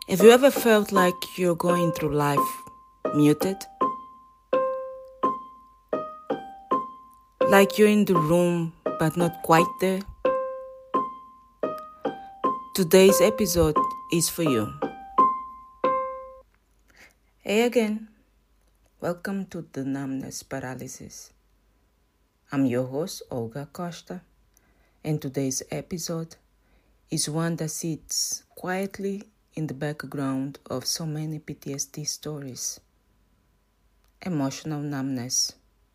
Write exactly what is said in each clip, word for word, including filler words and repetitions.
Have you ever felt like you're going through life muted? Like you're in the room but not quite there? Today's episode is for you. Hey again, welcome to the Numbness Paralysis. I'm your host, Olga Costa, and today's episode is one that sits quietly in the background of so many P T S D stories. Emotional numbness.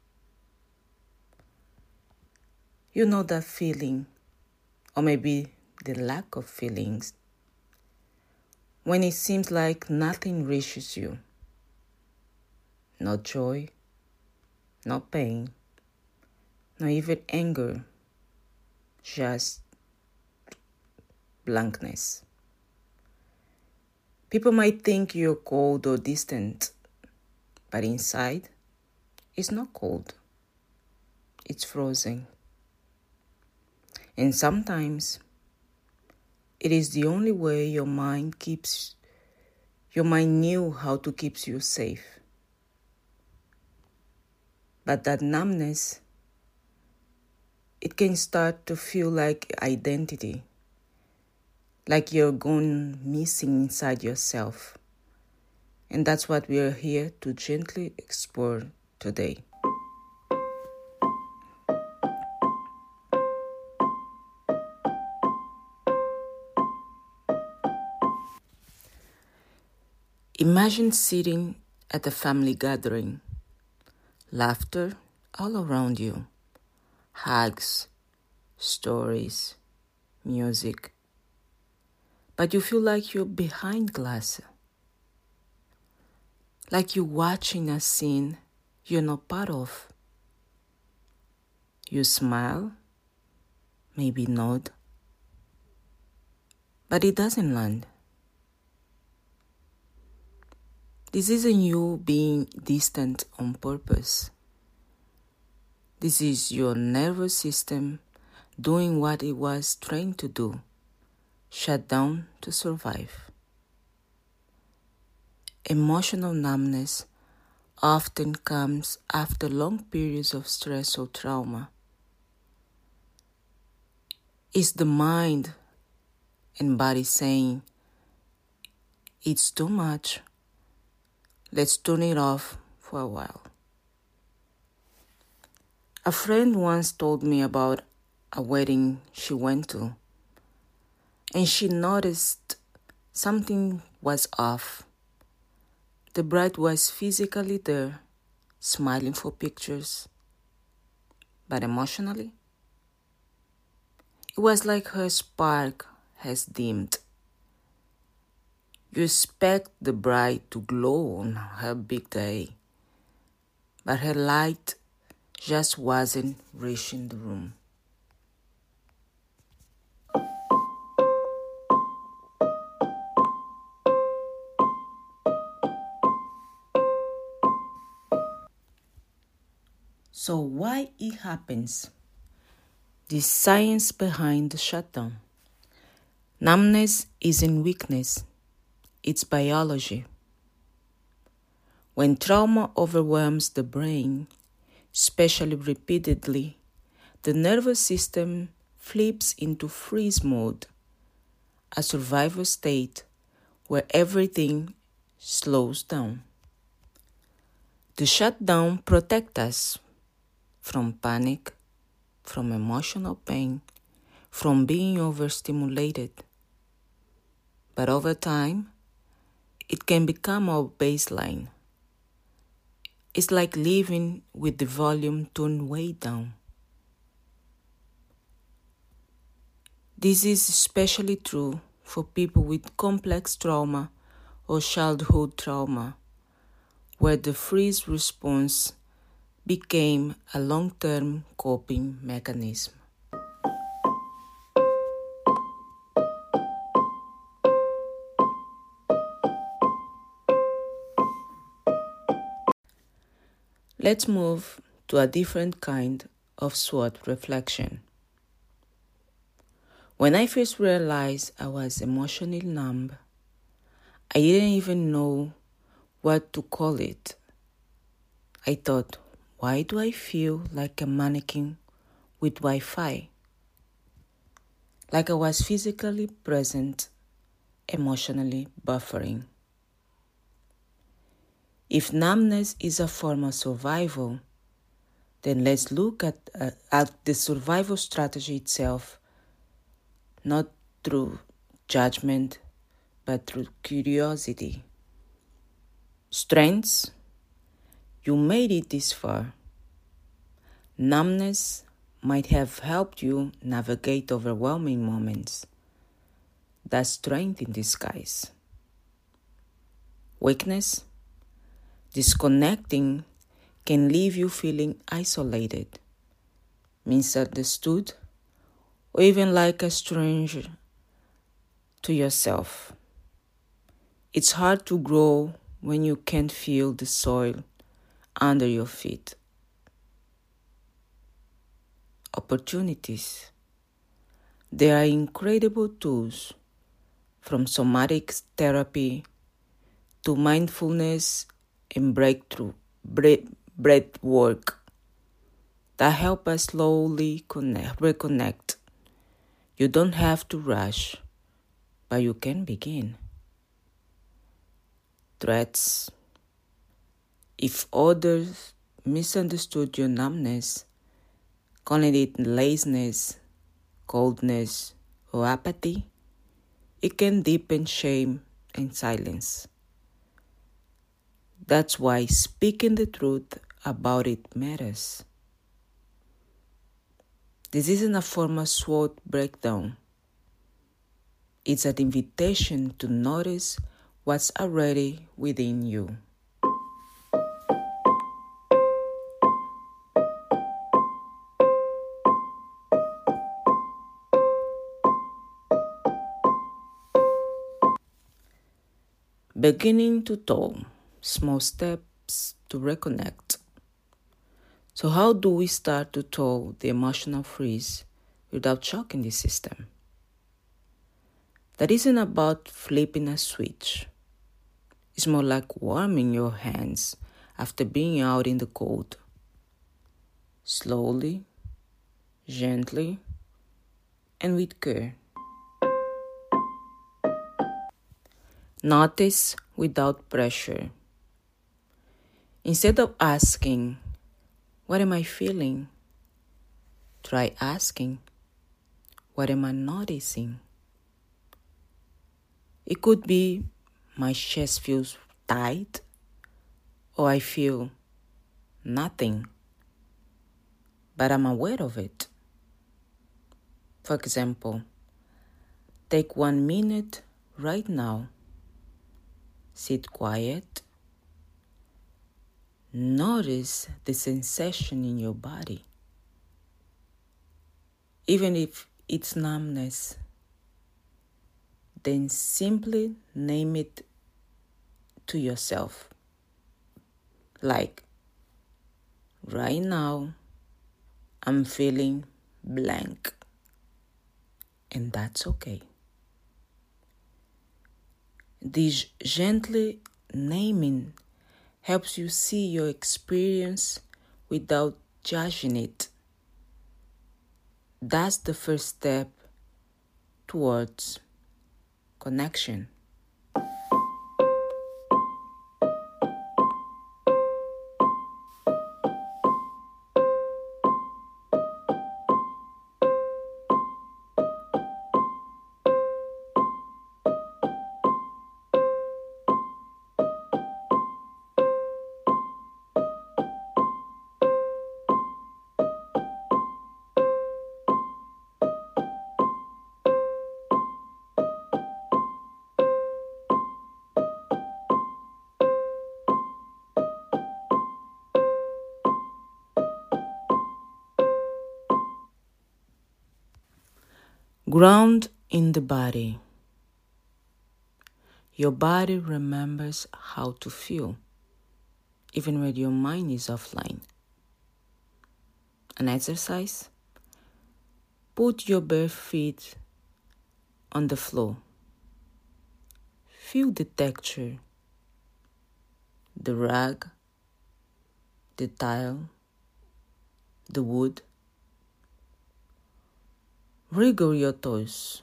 You know that feeling, or maybe the lack of feelings, when it seems like nothing reaches you. No joy, no pain, no even anger, just blankness. People might think you're cold or distant, but inside, it's not cold. It's frozen. And sometimes, it is the only way your mind keeps, your mind knew how to keep you safe. But that numbness, it can start to feel like identity. Like you're gone missing inside yourself. And that's what we are here to gently explore today. Imagine sitting at a family gathering. Laughter all around you. Hugs, stories, music. But you feel like you're behind glass. Like you're watching a scene you're not part of. You smile, maybe nod, but it doesn't land. This isn't you being distant on purpose. This is your nervous system doing what it was trained to do. Shut down to survive. Emotional numbness often comes after long periods of stress or trauma. It's the mind and body saying, it's too much, let's turn it off for a while. A friend once told me about a wedding she went to. And she noticed something was off. The bride was physically there, smiling for pictures. But emotionally, it was like her spark has dimmed. You expect the bride to glow on her big day, but her light just wasn't reaching the room. So why it happens? The science behind the shutdown. Numbness isn't weakness, it's biology. When trauma overwhelms the brain, especially repeatedly, the nervous system flips into freeze mode, a survival state where everything slows down. The shutdown protects us from panic, from emotional pain, from being overstimulated. But over time, it can become our baseline. It's like living with the volume turned way down. This is especially true for people with complex trauma or childhood trauma, where the freeze response became a long-term coping mechanism. Let's move to a different kind of SWOT reflection. When I first realized I was emotionally numb, I didn't even know what to call it. I thought, why do I feel like a mannequin with Wi-Fi? Like I was physically present, emotionally buffering. If numbness is a form of survival, then let's look at, uh, at the survival strategy itself, not through judgment, but through curiosity. Strengths, you made it this far. Numbness might have helped you navigate overwhelming moments. That's strength in disguise. Weakness, disconnecting can leave you feeling isolated, misunderstood, or even like a stranger to yourself. It's hard to grow when you can't feel the soil under your feet. Opportunities. There are incredible tools, from somatic therapy to mindfulness and breakthrough breath work, that help us slowly connect, reconnect. You don't have to rush, but you can begin. Threats. If others misunderstood your numbness, calling it laziness, coldness, or apathy, it can deepen shame and silence. That's why speaking the truth about it matters. This isn't a formal SWOT breakdown. It's an invitation to notice what's already within you. Beginning to thaw, small steps to reconnect. So how do we start to thaw the emotional freeze without shocking the system? That isn't about flipping a switch. It's more like warming your hands after being out in the cold. Slowly, gently, and with care. Notice without pressure. Instead of asking, what am I feeling? Try asking, what am I noticing? It could be, my chest feels tight, or I feel nothing, but I'm aware of it. For example, take one minute right now. Sit quiet. Notice the sensation in your body. Even if it's numbness, then simply name it to yourself. Like, right now, I'm feeling blank. And that's okay. This gently naming helps you see your experience without judging it. That's the first step towards connection. Ground in the body. Your body remembers how to feel, even when your mind is offline. An exercise? Put your bare feet on the floor. feel the texture, the rag, the tile, the wood. Wriggle your toes.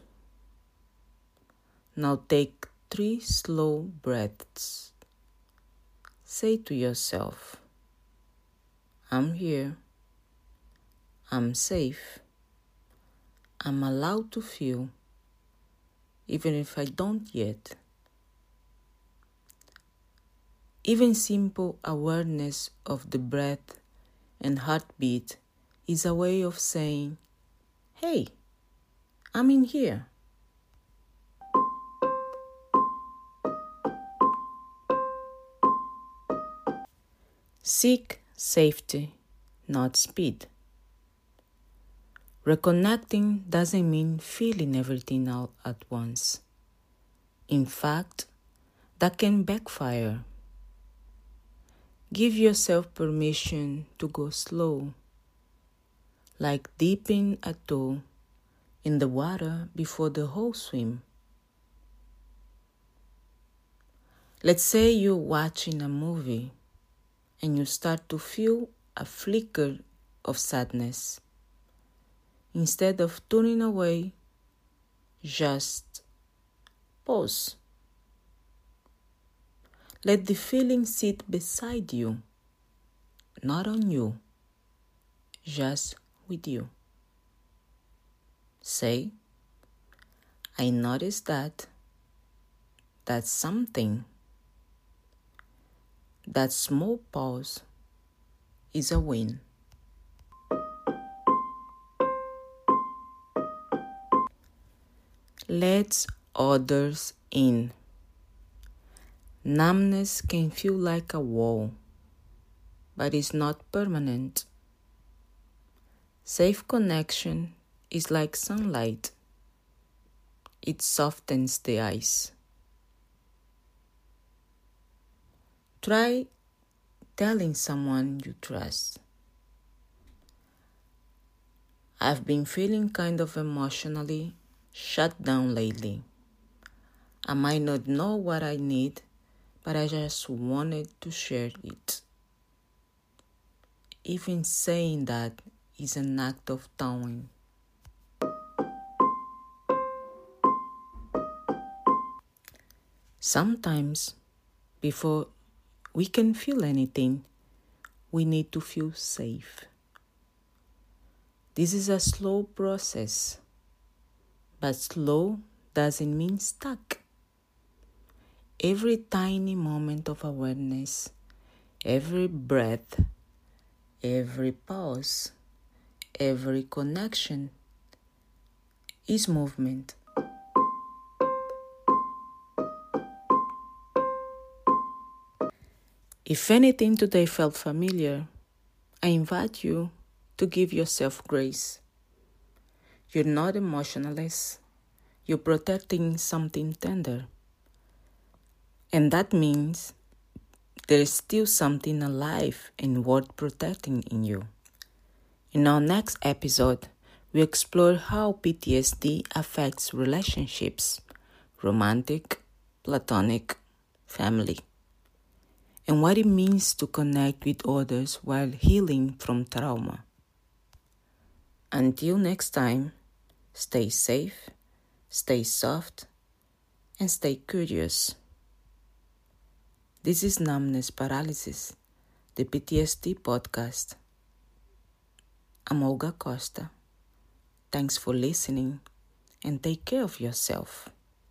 Now take three slow breaths. Say to yourself, I'm here. I'm safe. I'm allowed to feel, even if I don't yet. Even simple awareness of the breath and heartbeat is a way of saying, hey, I'm in here. Seek safety, not speed. Reconnecting doesn't mean feeling everything out at once. In fact, that can backfire. Give yourself permission to go slow, like dipping a toe in the water before the whole swim. Let's say you're watching a movie and you start to feel a flicker of sadness. Instead of turning away, just pause. Let the feeling sit beside you, not on you, just with you. Say, I noticed that. That's something. That small pause is a win. Let others in. Numbness can feel like a wall, but it's not permanent. Safe connection is like sunlight. It softens the ice. Try telling someone you trust, I've been feeling kind of emotionally shut down lately. I might not know what I need, but I just wanted to share it. Even saying that is an act of towing. Sometimes, before we can feel anything, we need to feel safe. This is a slow process, but slow doesn't mean stuck. Every tiny moment of awareness, every breath, every pause, every connection is movement. If anything today felt familiar, I invite you to give yourself grace. You're not emotionless. You're protecting something tender. And that means there's still something alive and worth protecting in you. In our next episode, we explore how P T S D affects relationships, romantic, platonic, family, and what it means to connect with others while healing from trauma. Until next time, stay safe, stay soft, and stay curious. This is Numbness Paralysis, the P T S D podcast. I'm Olga Costa. Thanks for listening and take care of yourself.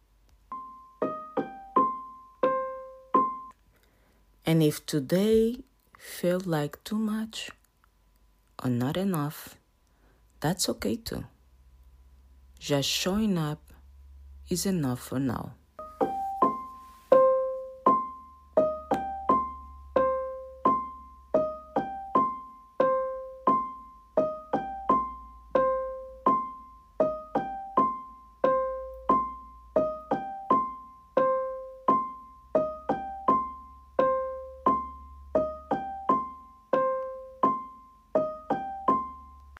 And if today felt like too much or not enough, that's okay too. Just showing up is enough for now.